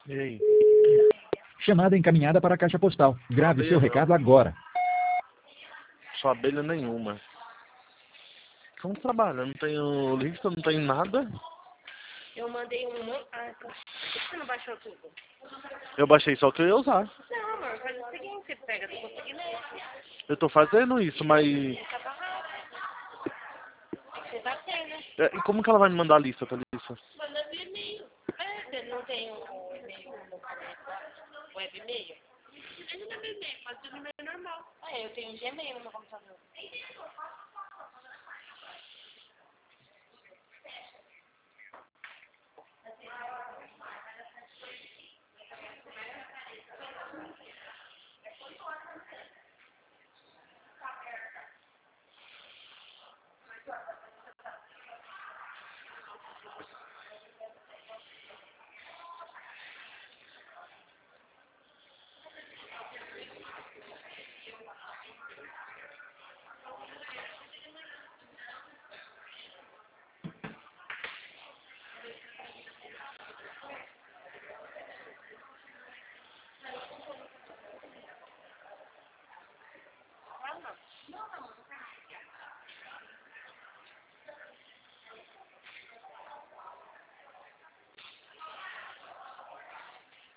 E aí? Chamada encaminhada para a caixa postal. Grave seu recado agora. Só abelha nenhuma. Como trabalha? Não tenho lista, não tenho nada. Eu mandei um... Ah, por que você não baixou tudo? Eu baixei só o que eu ia usar. Não, amor, faz o seguinte, você pega, tu consegue ler. Eu tô fazendo isso, mas... Tá barrado. Você tá tendo. E como que ela vai me mandar a lista, Thalissa? Manda via e-mail. Você não tem o e-mail web e-mail? Não tem no meu e-mail, pode ser no e-mail normal. Eu tenho Gmail no meu computador.